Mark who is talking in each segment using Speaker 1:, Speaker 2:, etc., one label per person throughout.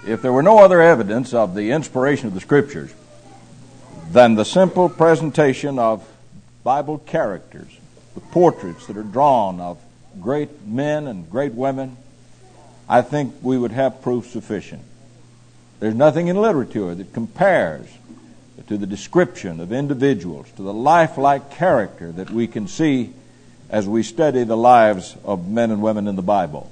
Speaker 1: If there were no other evidence of the inspiration of the Scriptures than the simple presentation of Bible characters, the portraits that are drawn of great men and great women, I think we would have proof sufficient. There's nothing in literature that compares to the description of individuals, to the lifelike character that we can see as we study the lives of men and women in the Bible.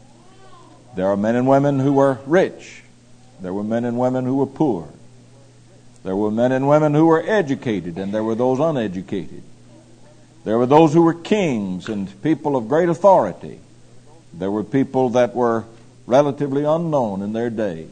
Speaker 1: There are men and women who were rich. There were men and women who were poor. There were men and women who were educated, and there were those uneducated. There were those who were kings and people of great authority. There were people that were relatively unknown in their day.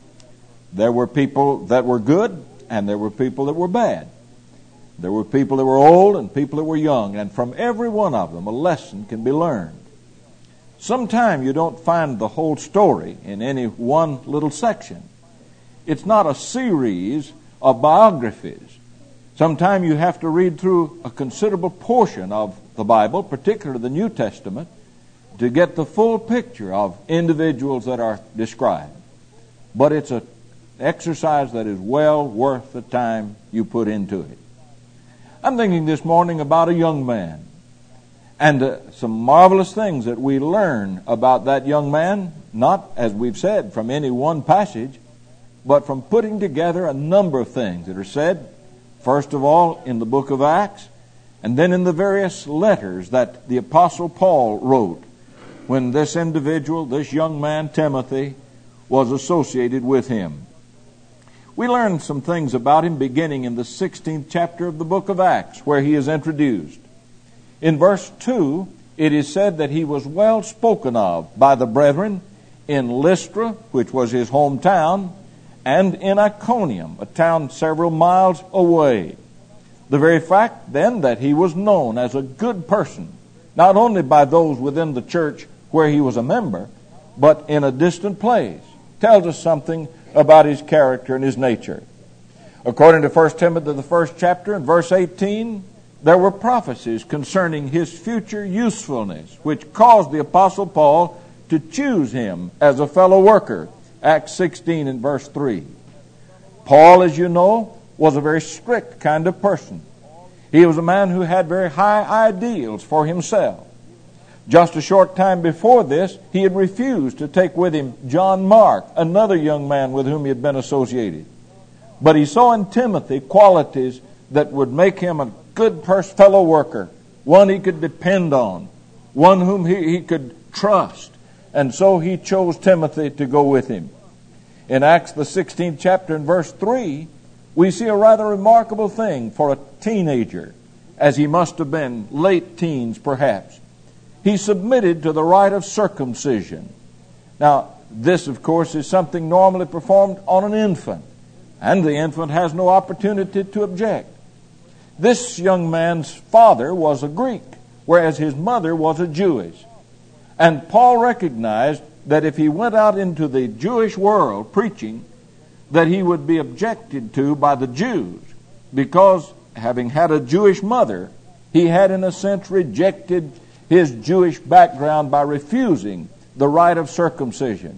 Speaker 1: There were people that were good, and there were people that were bad. There were people that were old and people that were young, and from every one of them a lesson can be learned. Sometimes you don't find the whole story in any one little section. It's not a series of biographies. Sometimes you have to read through a considerable portion of the Bible, particularly the New Testament, to get the full picture of individuals that are described. But it's an exercise that is well worth the time you put into it. I'm thinking this morning about a young man, and some marvelous things that we learn about that young man, not, as we've said, from any one passage, but from putting together a number of things that are said, first of all, in the book of Acts, and then in the various letters that the Apostle Paul wrote when this individual, this young man, Timothy, was associated with him. We learn some things about him beginning in the 16th chapter of the book of Acts, where he is introduced. In verse 2, it is said that he was well spoken of by the brethren in Lystra, which was his hometown, and in Iconium, a town several miles away. The very fact, then, that he was known as a good person, not only by those within the church where he was a member, but in a distant place, tells us something about his character and his nature. According to 1 Timothy, the first chapter, and verse 18, there were prophecies concerning his future usefulness, which caused the Apostle Paul to choose him as a fellow worker. Acts 16 and verse 3. Paul, as you know, was a very strict kind of person. He was a man who had very high ideals for himself. Just a short time before this, he had refused to take with him John Mark, another young man with whom he had been associated. But he saw in Timothy qualities that would make him a good fellow worker, one he could depend on, one whom he could trust. And so he chose Timothy to go with him. In Acts the 16th chapter and verse 3, we see a rather remarkable thing for a teenager, as he must have been, late teens perhaps. He submitted to the rite of circumcision. Now, this, of course, is something normally performed on an infant, and the infant has no opportunity to object. This young man's father was a Greek, whereas his mother was a Jewess. And Paul recognized that if he went out into the Jewish world preaching, that he would be objected to by the Jews, because having had a Jewish mother, he had in a sense rejected his Jewish background by refusing the rite of circumcision.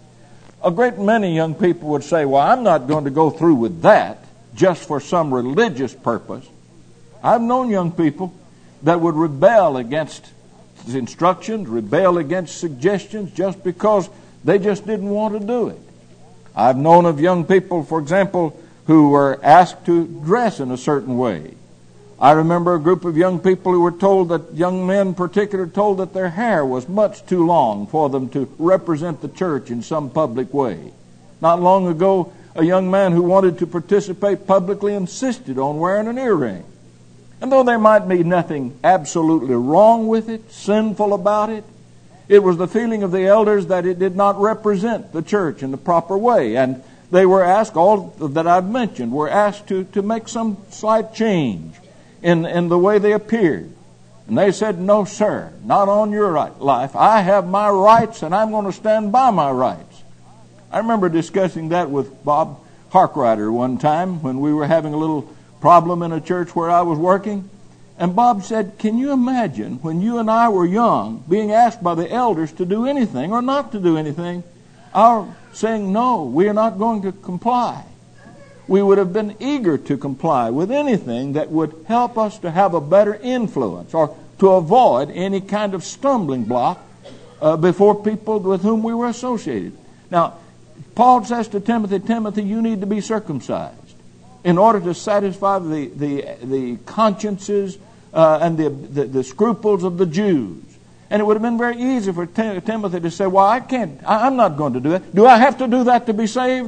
Speaker 1: A great many young people would say, well, I'm not going to go through with that just for some religious purpose. I've known young people that would rebel against instructions, rebel against suggestions just because they just didn't want to do it. I've known of young people, for example, who were asked to dress in a certain way. I remember a group of young people who were told that, young men in particular, told that their hair was much too long for them to represent the church in some public way. Not long ago, a young man who wanted to participate publicly insisted on wearing an earring. And though there might be nothing absolutely wrong with it, sinful about it, it was the feeling of the elders that it did not represent the church in the proper way. And they were asked, all that I've mentioned, were asked to make some slight change in the way they appeared. And they said, no, sir, not on your life. I have my rights, and I'm going to stand by my rights. I remember discussing that with Bob Harkrider one time when we were having a little problem in a church where I was working. And Bob said, can you imagine when you and I were young being asked by the elders to do anything or not to do anything? our saying, no, we are not going to comply. We would have been eager to comply with anything that would help us to have a better influence or to avoid any kind of stumbling block before people with whom we were associated. Now, Paul says to Timothy, Timothy, you need to be circumcised in order to satisfy the consciences and the scruples of the Jews. And it would have been very easy for Timothy to say, well, I'm not going to do it. Do I have to do that to be saved?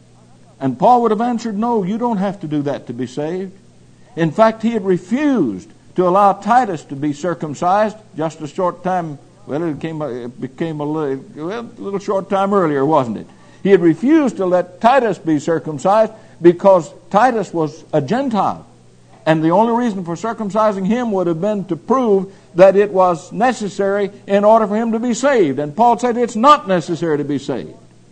Speaker 1: And Paul would have answered, no, you don't have to do that to be saved. In fact, he had refused to allow Titus to be circumcised just a short time. Well, it became a little short time earlier, wasn't it? He had refused to let Titus be circumcised because Titus was a Gentile. And the only reason for circumcising him would have been to prove that it was necessary in order for him to be saved. And Paul said it's not necessary to be saved.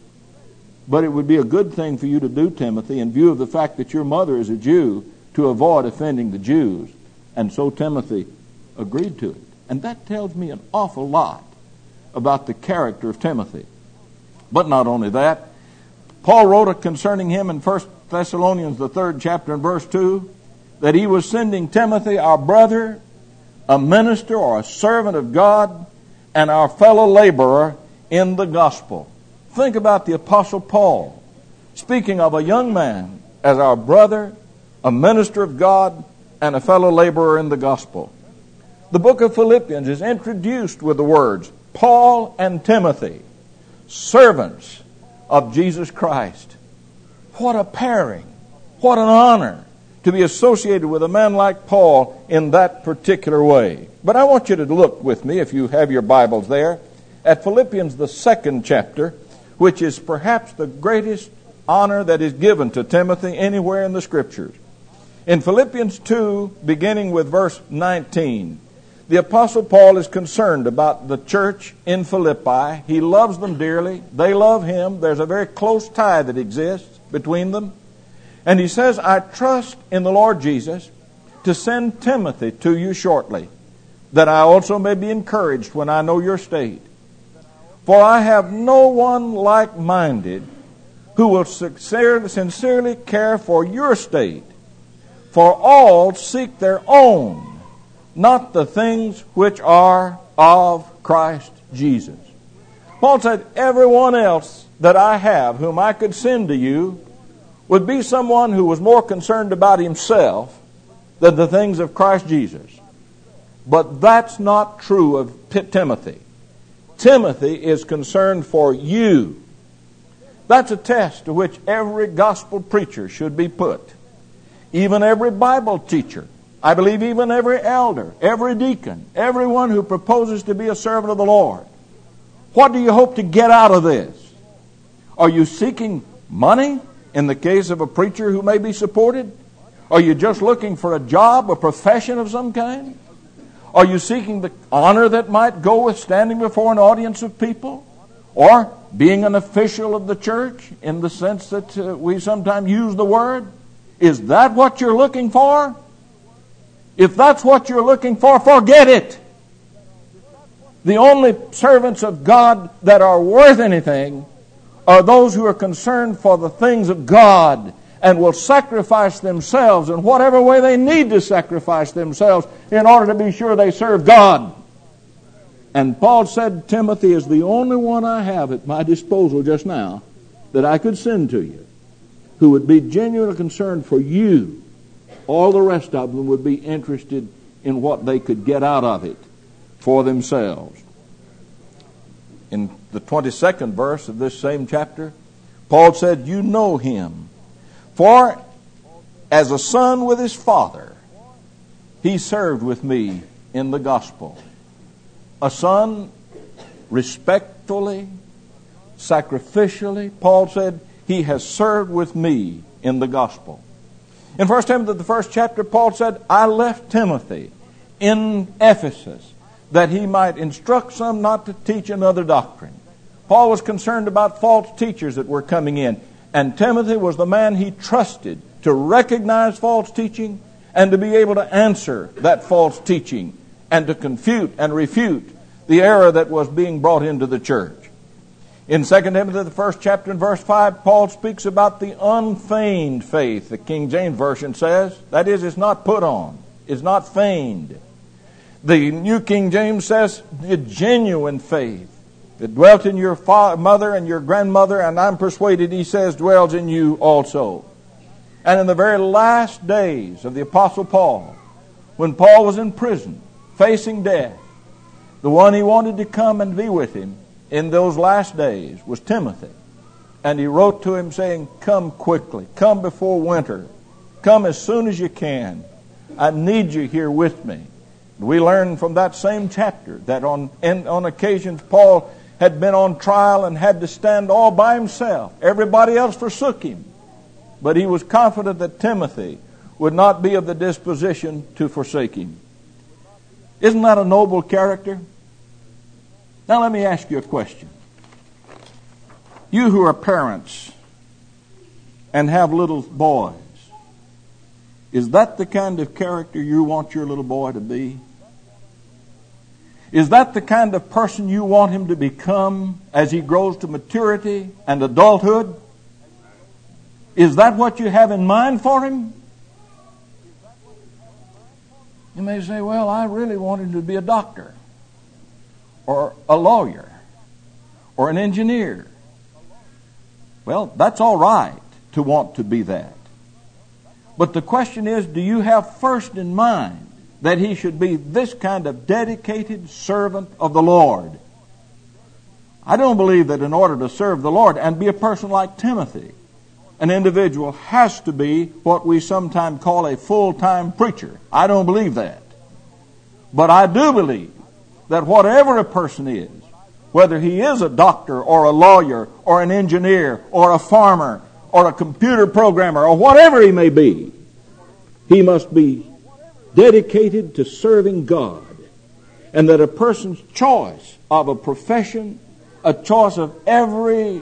Speaker 1: But it would be a good thing for you to do, Timothy, in view of the fact that your mother is a Jew, to avoid offending the Jews. And so Timothy agreed to it. And that tells me an awful lot about the character of Timothy. But not only that, Paul wrote concerning him in 1 Thessalonians, the 3rd chapter and verse 2, that he was sending Timothy, our brother, a minister or a servant of God, and our fellow laborer in the gospel. Think about the Apostle Paul speaking of a young man as our brother, a minister of God, and a fellow laborer in the gospel. The book of Philippians is introduced with the words, Paul and Timothy, servants of Jesus Christ. What a pairing. What an honor to be associated with a man like Paul in that particular way. But I want you to look with me, if you have your Bibles there, at Philippians, the 2nd chapter, which is perhaps the greatest honor that is given to Timothy anywhere in the Scriptures. In Philippians 2, beginning with verse 19, the Apostle Paul is concerned about the church in Philippi. He loves them dearly. They love him. There's a very close tie that exists between them. And he says, I trust in the Lord Jesus to send Timothy to you shortly, that I also may be encouraged when I know your state. For I have no one like-minded who will sincerely care for your state. For all seek their own, not the things which are of Christ Jesus. Paul said, everyone else that I have, whom I could send to you, would be someone who was more concerned about himself than the things of Christ Jesus. But that's not true of Timothy. Timothy is concerned for you. That's a test to which every gospel preacher should be put. Even every Bible teacher. I believe even every elder, every deacon, everyone who proposes to be a servant of the Lord. What do you hope to get out of this? Are you seeking money in the case of a preacher who may be supported? Are you just looking for a job, a profession of some kind? Are you seeking the honor that might go with standing before an audience of people? Or being an official of the church in the sense that we sometimes use the word? Is that what you're looking for? If that's what you're looking for, forget it. The only servants of God that are worth anything are those who are concerned for the things of God and will sacrifice themselves in whatever way they need to sacrifice themselves in order to be sure they serve God. And Paul said, Timothy is the only one I have at my disposal just now that I could send to you, who would be genuinely concerned for you. All the rest of them would be interested in what they could get out of it for themselves. In the 22nd verse of this same chapter, Paul said, you know him. For as a son with his father, he served with me in the gospel. A son respectfully, sacrificially, Paul said, he has served with me in the gospel. In 1 Timothy, the 1st chapter, Paul said, I left Timothy in Ephesus that he might instruct some not to teach another doctrine. Paul was concerned about false teachers that were coming in. And Timothy was the man he trusted to recognize false teaching and to be able to answer that false teaching and to confute and refute the error that was being brought into the church. In 2 Timothy, the first chapter and verse 5, Paul speaks about the unfeigned faith. The King James Version says, that is, it's not put on. It's not feigned. The New King James says, the genuine faith that dwelt in your mother and your grandmother, and I'm persuaded, he says, dwells in you also. And in the very last days of the Apostle Paul, when Paul was in prison, facing death, the one he wanted to come and be with him in those last days was Timothy. And he wrote to him saying, come quickly, come before winter, come as soon as you can. I need you here with me. We learn from that same chapter that on occasions Paul had been on trial and had to stand all by himself. Everybody else forsook him. But he was confident that Timothy would not be of the disposition to forsake him. Isn't that a noble character? Now let me ask you a question. You who are parents and have little boys, is that the kind of character you want your little boy to be? Is that the kind of person you want him to become as he grows to maturity and adulthood? Is that what you have in mind for him? You may say, well, I really want him to be a doctor, or a lawyer, or an engineer. Well, that's all right to want to be that. But the question is, do you have first in mind that he should be this kind of dedicated servant of the Lord? I don't believe that in order to serve the Lord and be a person like Timothy, an individual has to be what we sometimes call a full-time preacher. I don't believe that. But I do believe that whatever a person is, whether he is a doctor or a lawyer or an engineer or a farmer or a computer programmer or whatever he may be, he must be dedicated to serving God. And that a person's choice of a profession, a choice of every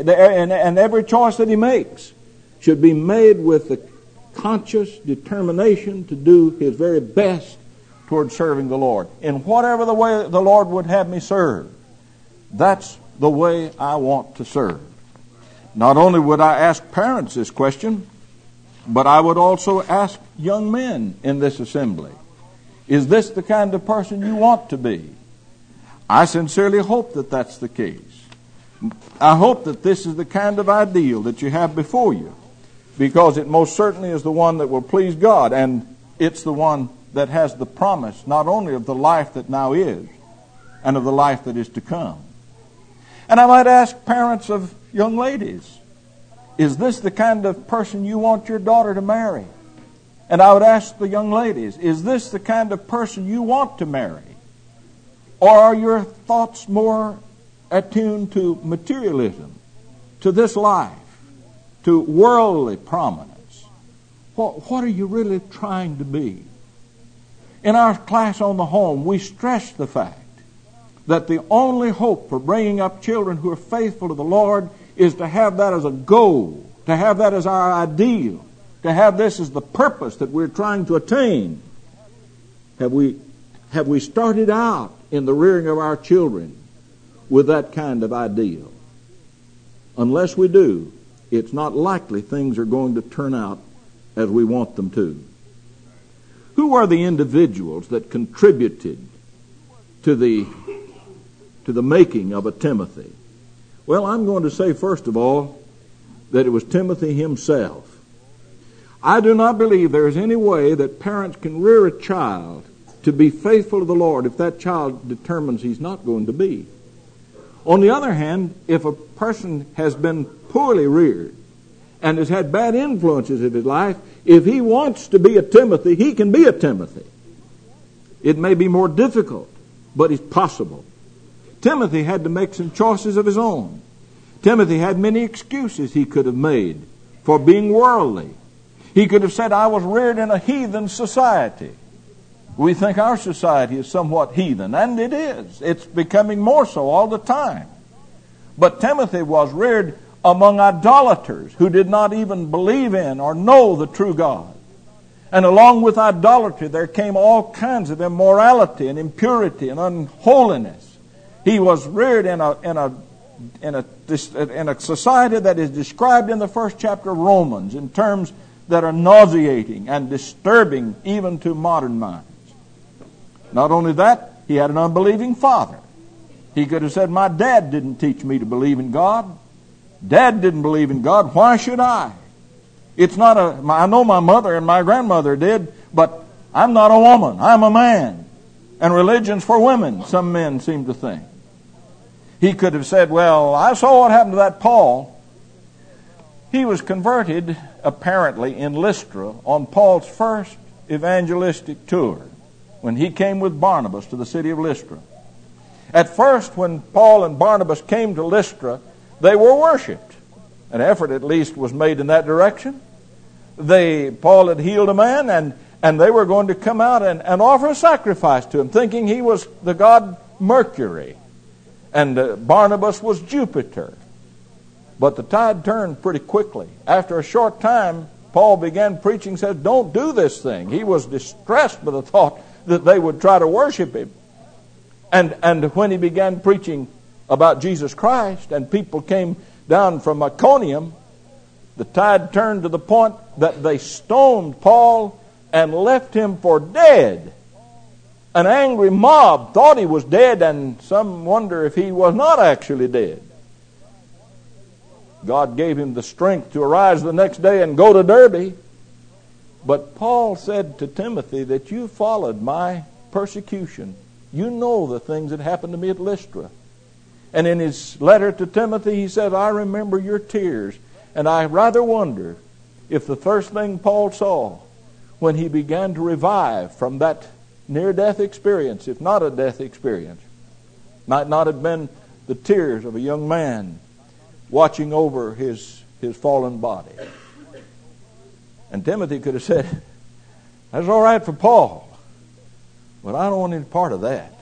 Speaker 1: choice that he makes should be made with the conscious determination to do his very best toward serving the Lord. In whatever the way the Lord would have me serve, that's the way I want to serve. Not only would I ask parents this question, but I would also ask young men in this assembly, is this the kind of person you want to be? I sincerely hope that that's the case. I hope that this is the kind of ideal that you have before you, because it most certainly is the one that will please God, and it's the one that has the promise not only of the life that now is and of the life that is to come. And I might ask parents of young ladies, is this the kind of person you want your daughter to marry? And I would ask the young ladies, is this the kind of person you want to marry? Or are your thoughts more attuned to materialism, to this life, to worldly prominence? What are you really trying to be? In our class on the home, we stress the fact that the only hope for bringing up children who are faithful to the Lord is to have that as a goal, to have that as our ideal, to have this as the purpose that we're trying to attain. Have we started out in the rearing of our children with that kind of ideal? Unless we do, it's not likely things are going to turn out as we want them to. Who are the individuals that contributed to the making of a Timothy? Well, I'm going to say first of all that it was Timothy himself. I do not believe there is any way that parents can rear a child to be faithful to the Lord if that child determines he's not going to be. On the other hand, if a person has been poorly reared and has had bad influences in his life, if he wants to be a Timothy, he can be a Timothy. It may be more difficult, but it's possible. Timothy had to make some choices of his own. Timothy had many excuses he could have made for being worldly. He could have said, I was reared in a heathen society. We think our society is somewhat heathen, and it is. It's becoming more so all the time. But Timothy was reared among idolaters who did not even believe in or know the true God. And along with idolatry, there came all kinds of immorality and impurity and unholiness. He was reared in a a society that is described in the first chapter of Romans in terms that are nauseating and disturbing even to modern minds. Not only that, he had an unbelieving father. He could have said, my dad didn't teach me to believe in God. Dad didn't believe in God. Why should I? I know my mother and my grandmother did, but I'm not a woman. I'm a man. And religion's for women, some men seem to think. He could have said, well, I saw what happened to that Paul. He was converted, apparently, in Lystra on Paul's first evangelistic tour when he came with Barnabas to the city of Lystra. At first, when Paul and Barnabas came to Lystra, they were worshipped. An effort, at least, was made in that direction. Paul had healed a man, and they were going to come out and offer a sacrifice to him, thinking he was the god Mercury, and Barnabas was Jupiter. But the tide turned pretty quickly. After a short time, Paul began preaching, said, don't do this thing. He was distressed by the thought that they would try to worship him. And when he began preaching about Jesus Christ, and people came down from Iconium, the tide turned to the point that they stoned Paul and left him for dead. An angry mob thought he was dead, and some wonder if he was not actually dead. God gave him the strength to arise the next day and go to Derbe. But Paul said to Timothy that you followed my persecution. You know the things that happened to me at Lystra. And in his letter to Timothy, he said, I remember your tears. And I rather wonder if the first thing Paul saw when he began to revive from that near-death experience, if not a death experience, might not have been the tears of a young man watching over his fallen body. And Timothy could have said, that's all right for Paul, but I don't want any part of that.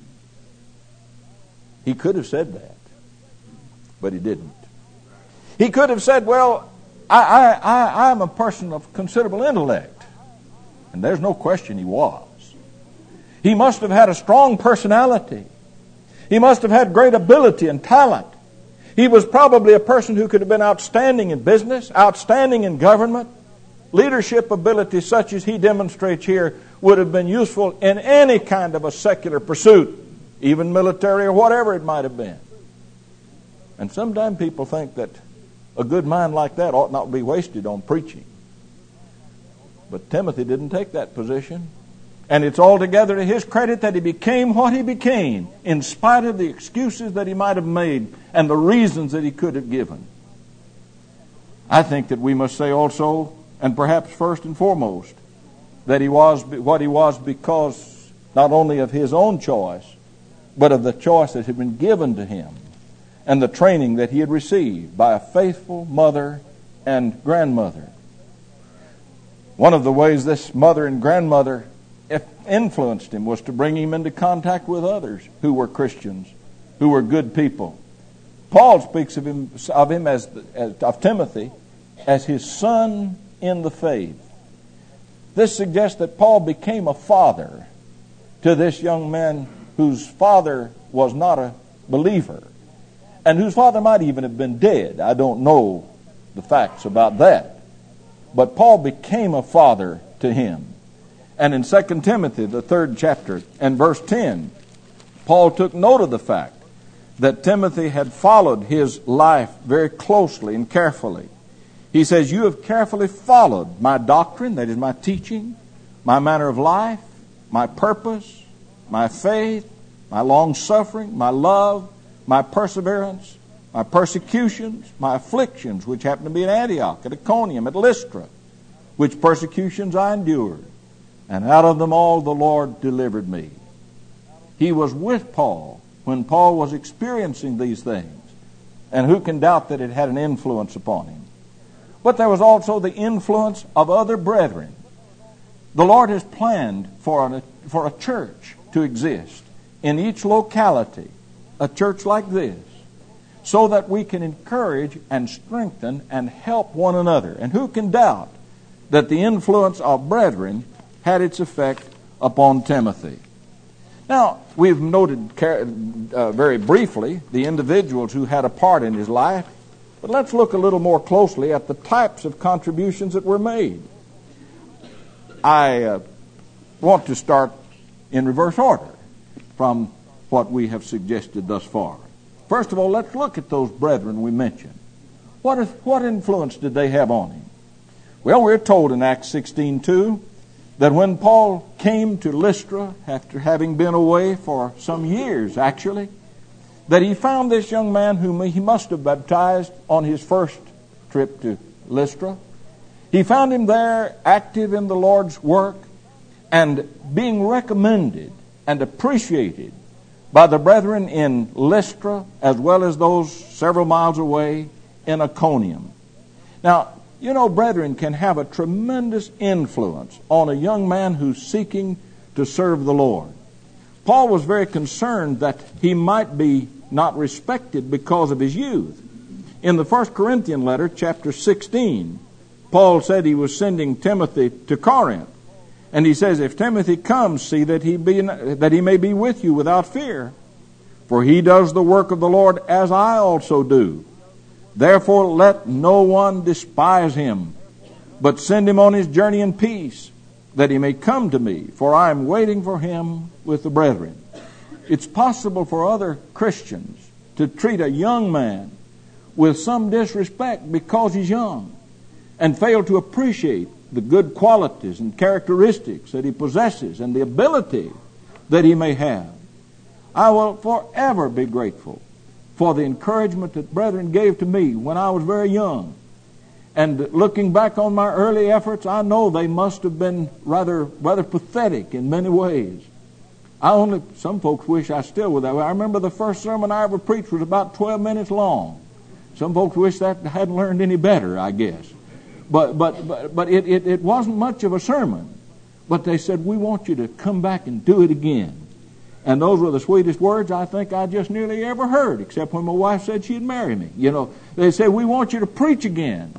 Speaker 1: He could have said that, but he didn't. He could have said, well, I'm a person of considerable intellect. And there's no question he was. He must have had a strong personality. He must have had great ability and talent. He was probably a person who could have been outstanding in business, outstanding in government. Leadership ability such as he demonstrates here would have been useful in any kind of a secular pursuit, even military or whatever it might have been. And sometimes people think that a good mind like that ought not be wasted on preaching. But Timothy didn't take that position. And it's altogether to his credit that he became what he became, in spite of the excuses that he might have made and the reasons that he could have given. I think that we must say also, and perhaps first and foremost, that he was what he was because not only of his own choice, but of the choice that had been given to him and the training that he had received by a faithful mother and grandmother. One of the ways this mother and grandmother influenced him was to bring him into contact with others who were Christians, who were good people. Paul speaks of Timothy as his son in the faith. This suggests that Paul became a father to this young man whose father was not a believer and whose father might even have been dead. I don't know the facts about that. But Paul became a father to him. And in 2 Timothy, the 3rd chapter, and verse 10, Paul took note of the fact that Timothy had followed his life very closely and carefully. He says, you have carefully followed my doctrine, that is my teaching, my manner of life, my purpose, my faith, my long-suffering, my love, my perseverance, my persecutions, my afflictions, which happened to be in Antioch, at Iconium, at Lystra, which persecutions I endured. And out of them all the Lord delivered me. He was with Paul when Paul was experiencing these things. And who can doubt that it had an influence upon him? But there was also the influence of other brethren. The Lord has planned for a church to exist in each locality, a church like this, so that we can encourage and strengthen and help one another. And who can doubt that the influence of brethren had its effect upon Timothy? Now, we've noted very briefly the individuals who had a part in his life, but let's look a little more closely at the types of contributions that were made. I want to start in reverse order from what we have suggested thus far. First of all, let's look at those brethren we mentioned. What influence did they have on him? Well, we're told in Acts 16:2 that when Paul came to Lystra, after having been away for some years actually, that he found this young man whom he must have baptized on his first trip to Lystra. He found him there active in the Lord's work and being recommended and appreciated by the brethren in Lystra as well as those several miles away in Iconium. Now, you know, brethren can have a tremendous influence on a young man who's seeking to serve the Lord. Paul was very concerned that he might be not respected because of his youth. In the 1 Corinthian letter, chapter 16, Paul said he was sending Timothy to Corinth. And he says, if Timothy comes, see that he may be with you without fear. For he does the work of the Lord as I also do. Therefore let no one despise him, but send him on his journey in peace, that he may come to me, for I am waiting for him with the brethren. It's possible for other Christians to treat a young man with some disrespect because he's young and fail to appreciate the good qualities and characteristics that he possesses and the ability that he may have. I will forever be grateful for the encouragement that brethren gave to me when I was very young. And looking back on my early efforts, I know they must have been rather pathetic in many ways. Some folks wish I still were that way. I remember the first sermon I ever preached was about 12 minutes long. Some folks wish that I hadn't learned any better, I guess. But it wasn't much of a sermon. But they said, we want you to come back and do it again. And those were the sweetest words I think I just nearly ever heard, except when my wife said she'd marry me. You know, they said, we want you to preach again.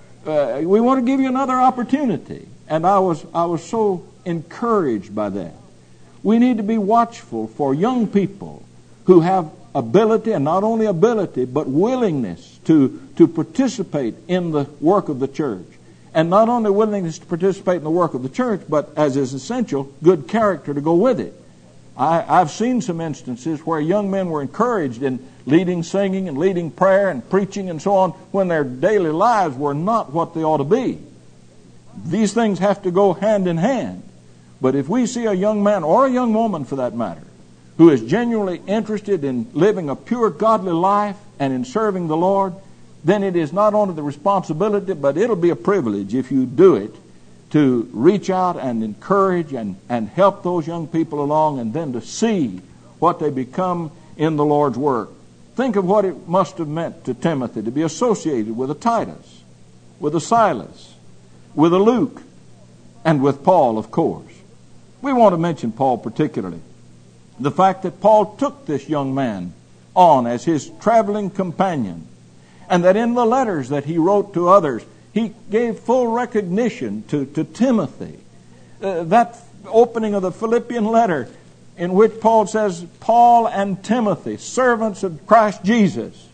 Speaker 1: We want to give you another opportunity. And I was so encouraged by that. We need to be watchful for young people who have ability, and not only ability, but willingness to participate in the work of the church. And not only willingness to participate in the work of the church, but as is essential, good character to go with it. I've seen some instances where young men were encouraged in leading singing and leading prayer and preaching and so on when their daily lives were not what they ought to be. These things have to go hand in hand. But if we see a young man, or a young woman for that matter, who is genuinely interested in living a pure godly life and in serving the Lord, then it is not only the responsibility, but it'll be a privilege if you do it, to reach out and encourage and help those young people along, and then to see what they become in the Lord's work. Think of what it must have meant to Timothy to be associated with a Titus, with a Silas, with a Luke, and with Paul, of course. We want to mention Paul particularly. The fact that Paul took this young man on as his traveling companion, and that in the letters that he wrote to others, he gave full recognition to Timothy. That opening of the Philippian letter in which Paul says, Paul and Timothy, servants of Christ Jesus.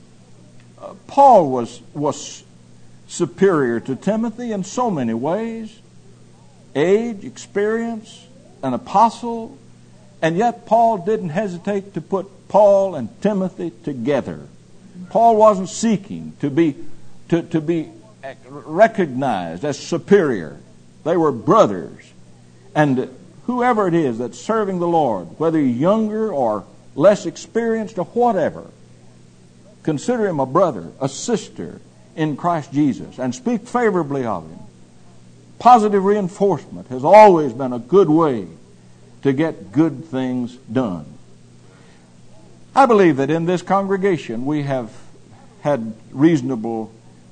Speaker 1: Paul was superior to Timothy in so many ways. Age, experience, an apostle. And yet Paul didn't hesitate to put Paul and Timothy together. Paul wasn't seeking to be recognized as superior. They were brothers. And whoever it is that's serving the Lord, whether you're younger or less experienced or whatever, consider him a brother, a sister in Christ Jesus, and speak favorably of him. Positive reinforcement has always been a good way to get good things done. I believe that in this congregation we have had reasonable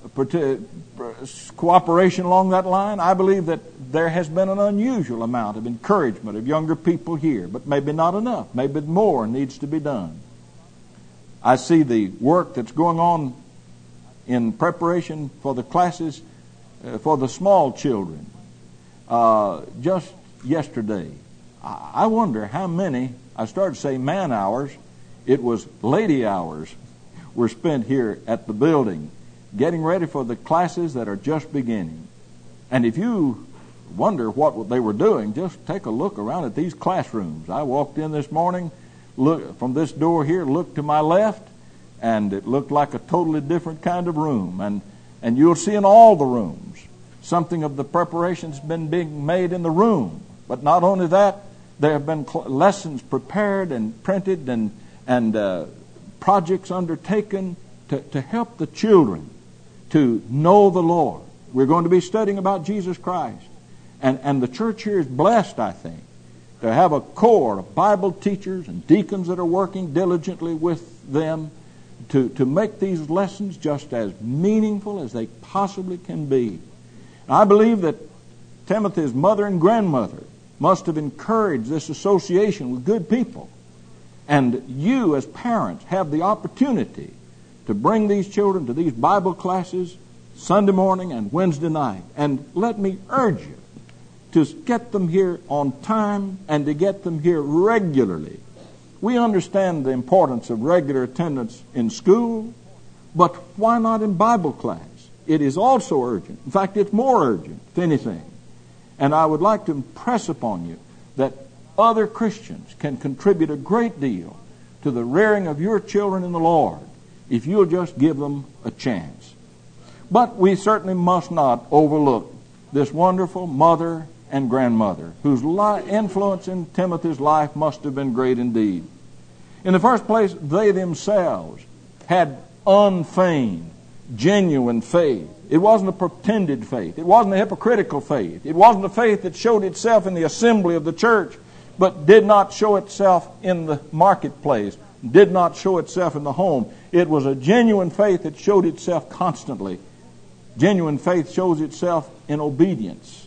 Speaker 1: cooperation along that line. I believe that there has been an unusual amount of encouragement of younger people here, but maybe not enough. Maybe more needs to be done. I see the work that's going on in preparation for the classes for the small children. Just yesterday, I wonder how many, I started to say man hours, it was lady hours, were spent here at the building getting ready for the classes that are just beginning. And if you wonder what they were doing, just take a look around at these classrooms. I walked in this morning, look from this door here, looked to my left, and it looked like a totally different kind of room. And you'll see in all the rooms something of the preparations been being made in the room. But not only that, there have been lessons prepared and printed and projects undertaken to help the children to know the Lord. We're going to be studying about Jesus Christ. And the church here is blessed, I think, to have a core of Bible teachers and deacons that are working diligently with them to make these lessons just as meaningful as they possibly can be. And I believe that Timothy's mother and grandmother must have encouraged this association with good people. And you as parents have the opportunity to bring these children to these Bible classes Sunday morning and Wednesday night. And let me urge you to get them here on time and to get them here regularly. We understand the importance of regular attendance in school, but why not in Bible class? It is also urgent. In fact, it's more urgent, if anything. And I would like to impress upon you that other Christians can contribute a great deal to the rearing of your children in the Lord if you'll just give them a chance. But we certainly must not overlook this wonderful mother and grandmother whose influence in Timothy's life must have been great indeed. In the first place, they themselves had unfeigned, genuine faith. It wasn't a pretended faith. It wasn't a hypocritical faith. It wasn't a faith that showed itself in the assembly of the church, but did not show itself in the marketplace, did not show itself in the home. It was a genuine faith that showed itself constantly. Genuine faith shows itself in obedience.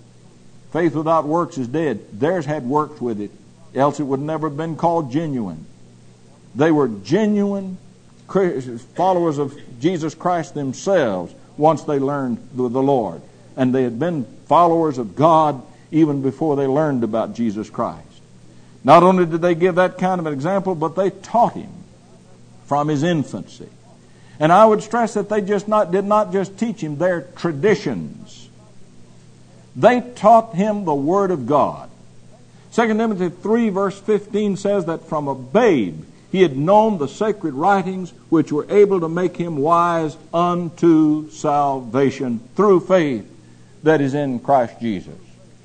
Speaker 1: Faith without works is dead. Theirs had works with it, else it would never have been called genuine. They were genuine followers of Jesus Christ themselves once they learned the Lord. And they had been followers of God even before they learned about Jesus Christ. Not only did they give that kind of an example, but they taught him from his infancy. And I would stress that they did not just teach him their traditions. They taught him the Word of God. 2 Timothy 3 verse 15 says that from a babe he had known the sacred writings which were able to make him wise unto salvation through faith that is in Christ Jesus.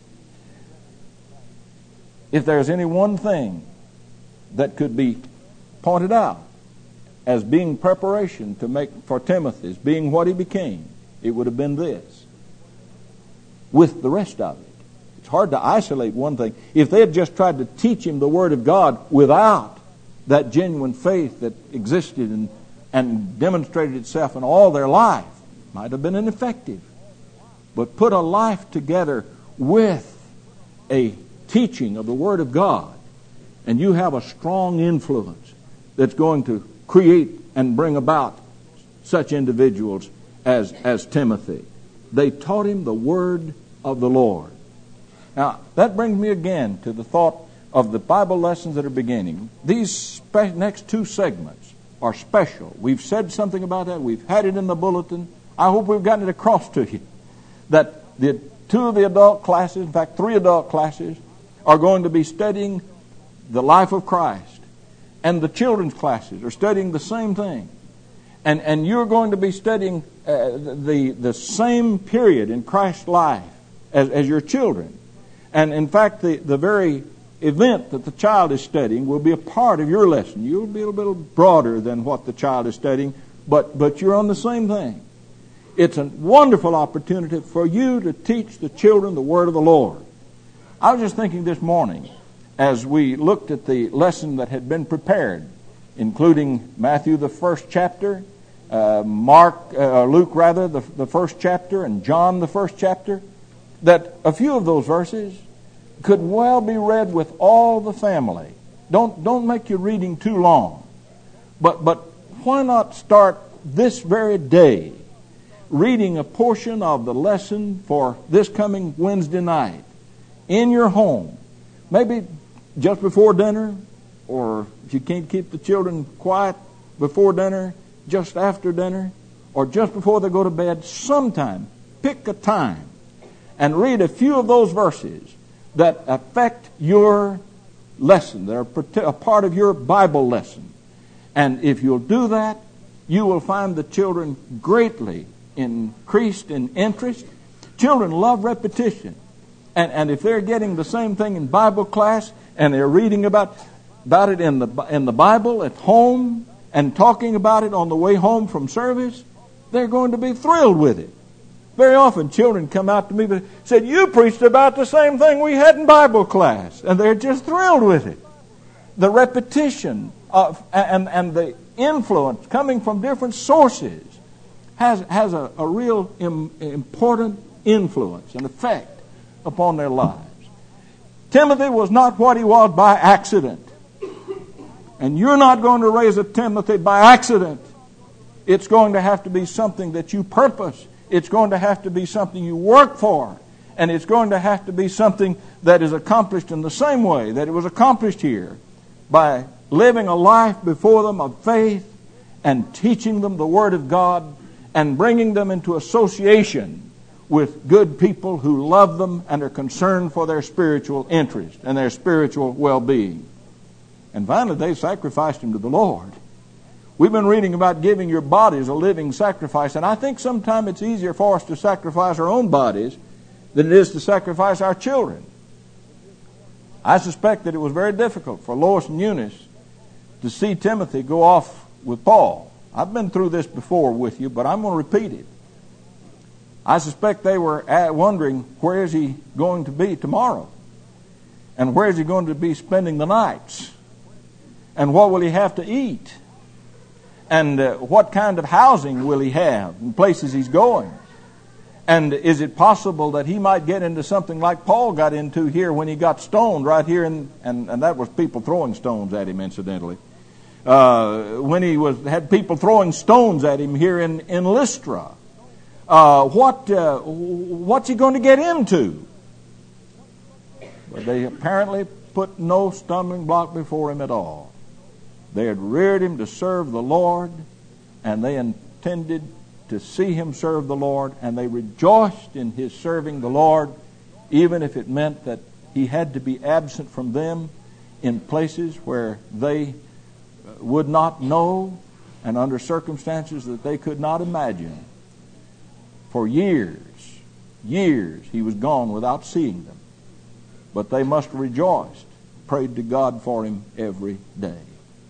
Speaker 1: If there's any one thing that could be pointed out as being preparation to make for Timothy, as being what he became, it would have been this. With the rest of it. It's hard to isolate one thing. If they had just tried to teach him the Word of God without that genuine faith that existed and demonstrated itself in all their life, it might have been ineffective. But put a life together with a teaching of the Word of God, and you have a strong influence that's going to create and bring about such individuals as Timothy. They taught him the Word of the Lord. Now, that brings me again to the thought of the Bible lessons that are beginning. These next two segments are special. We've said something about that. We've had it in the bulletin. I hope we've gotten it across to you. That the two of the adult classes, in fact 3 adult classes, are going to be studying the life of Christ. And the children's classes are studying the same thing. And you're going to be studying the same period in Christ's life as your children. And in fact, the very event that the child is studying will be a part of your lesson. You'll be a little broader than what the child is studying, but you're on the same thing. It's a wonderful opportunity for you to teach the children the Word of the Lord. I was just thinking this morning, as we looked at the lesson that had been prepared, including Matthew the 1st chapter, Luke the 1st chapter, and John the 1st chapter, that a few of those verses could well be read with all the family. Don't make your reading too long. But why not start this very day reading a portion of the lesson for this coming Wednesday night in your home maybe just before dinner, or if you can't keep the children quiet before dinner, just after dinner, or just before they go to bed, sometime pick a time and read a few of those verses that affect your lesson. They're a part of your Bible lesson. And if you'll do that, you will find the children greatly increased in interest. Children love repetition. And if they're getting the same thing in Bible class, and they're reading about it in the Bible at home, and talking about it on the way home from service, they're going to be thrilled with it. Very often children come out to me and said, "You preached about the same thing we had in Bible class." And they're just thrilled with it. The repetition and the influence coming from different sources has a real important influence and effect upon their lives. Timothy was not what he was by accident. And you're not going to raise a Timothy by accident. It's going to have to be something that you purpose. It's going to have to be something you work for. And it's going to have to be something that is accomplished in the same way that it was accomplished here, by living a life before them of faith and teaching them the Word of God and bringing them into association with good people who love them and are concerned for their spiritual interest and their spiritual well-being. And finally, they sacrificed him to the Lord. We've been reading about giving your bodies a living sacrifice, and I think sometimes it's easier for us to sacrifice our own bodies than it is to sacrifice our children. I suspect that it was very difficult for Lois and Eunice to see Timothy go off with Paul. I've been through this before with you, but I'm going to repeat it. I suspect they were wondering, where is he going to be tomorrow? And where is he going to be spending the nights? And what will he have to eat? And what kind of housing will he have in places he's going? And is it possible that he might get into something like Paul got into here when he got stoned right here, and that was people throwing stones at him, incidentally. When he had people throwing stones at him here in Lystra. What's he going to get into? But they apparently put no stumbling block before him at all. They had reared him to serve the Lord, and they intended to see him serve the Lord, and they rejoiced in his serving the Lord, even if it meant that he had to be absent from them in places where they would not know and under circumstances that they could not imagine. For years he was gone without seeing them. But they must have rejoiced, prayed to God for him every day.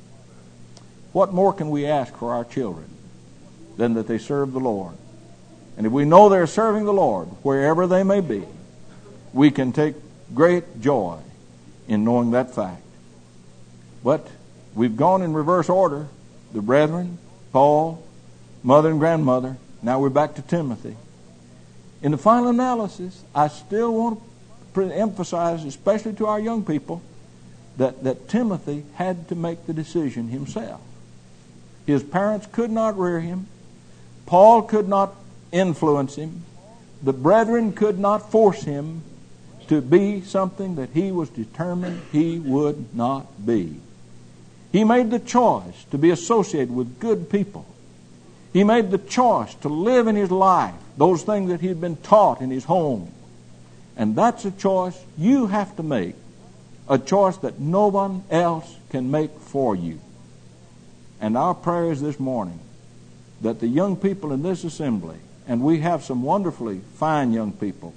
Speaker 1: What more can we ask for our children than that they serve the Lord? And if we know they're serving the Lord, wherever they may be, we can take great joy in knowing that fact. But we've gone in reverse order. The brethren, Paul, mother and grandmother. Now we're back to Timothy. In the final analysis, I still want to emphasize, especially to our young people, that Timothy had to make the decision himself. His parents could not rear him. Paul could not influence him. The brethren could not force him to be something that he was determined he would not be. He made the choice to be associated with good people. He made the choice to live in his life those things that he had been taught in his home. And that's a choice you have to make, a choice that no one else can make for you. And our prayer is this morning that the young people in this assembly, and we have some wonderfully fine young people,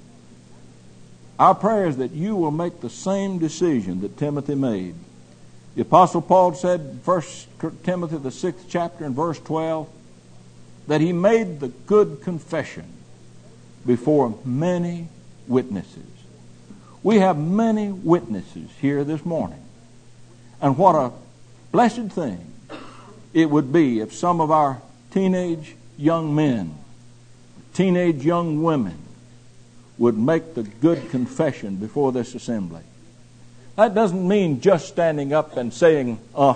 Speaker 1: our prayer is that you will make the same decision that Timothy made. The Apostle Paul said in 1 Timothy, the 6th chapter, in verse 12, that he made the good confession before many witnesses. We have many witnesses here this morning. And what a blessed thing it would be if some of our teenage young men, teenage young women would make the good confession before this assembly. That doesn't mean just standing up and saying,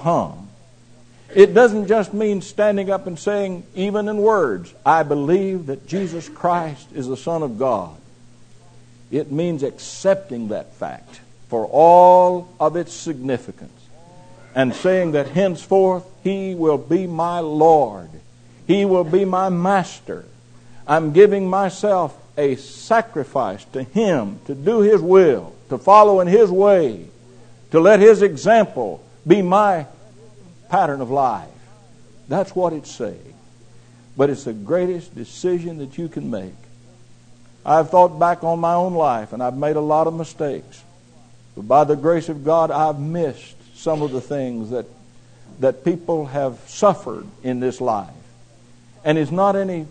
Speaker 1: It doesn't just mean standing up and saying, even in words, I believe that Jesus Christ is the Son of God. It means accepting that fact for all of its significance, and saying that henceforth He will be my Lord. He will be my master. I'm giving myself a sacrifice to Him, to do His will, to follow in His way, to let His example be my pattern of life. That's what it's saying. But it's the greatest decision that you can make. I've thought back on my own life, and I've made a lot of mistakes. But by the grace of God, I've missed some of the things that people have suffered in this life. And it's not any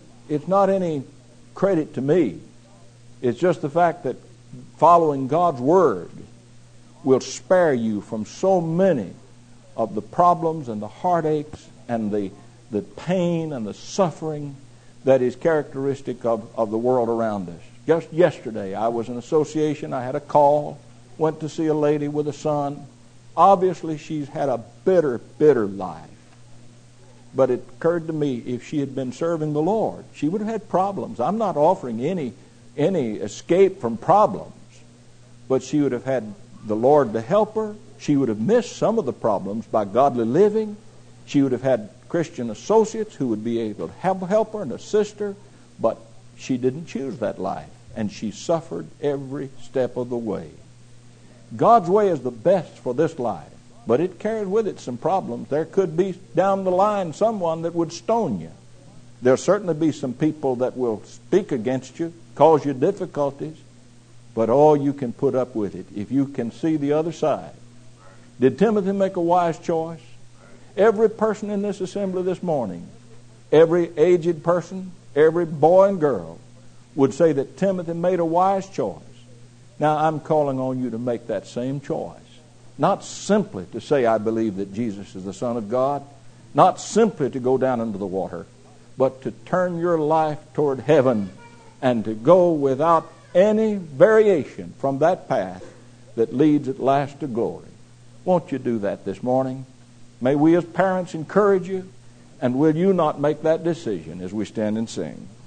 Speaker 1: credit to me. It's just the fact that following God's Word will spare you from so many of the problems and the heartaches and the pain and the suffering that is characteristic of the world around us. Just yesterday, I was in association. I had a call, went to see a lady with a son. Obviously, she's had a bitter, bitter life. But it occurred to me, if she had been serving the Lord, she would have had problems. I'm not offering any escape from problems, but she would have had the Lord to help her. She would have missed some of the problems by godly living. She would have had Christian associates who would be able to help her and assist her, but she didn't choose that life, and she suffered every step of the way. God's way is the best for this life, but it carries with it some problems. There could be down the line someone that would stone you. There'll certainly be some people that will speak against you, cause you difficulties, but all you can put up with it if you can see the other side. Did Timothy make a wise choice? Every person in this assembly this morning, every aged person, every boy and girl would say that Timothy made a wise choice. Now, I'm calling on you to make that same choice. Not simply to say, I believe that Jesus is the Son of God. Not simply to go down into the water, but to turn your life toward heaven and to go without any variation from that path that leads at last to glory. Won't you do that this morning? May we as parents encourage you, and will you not make that decision as we stand and sing?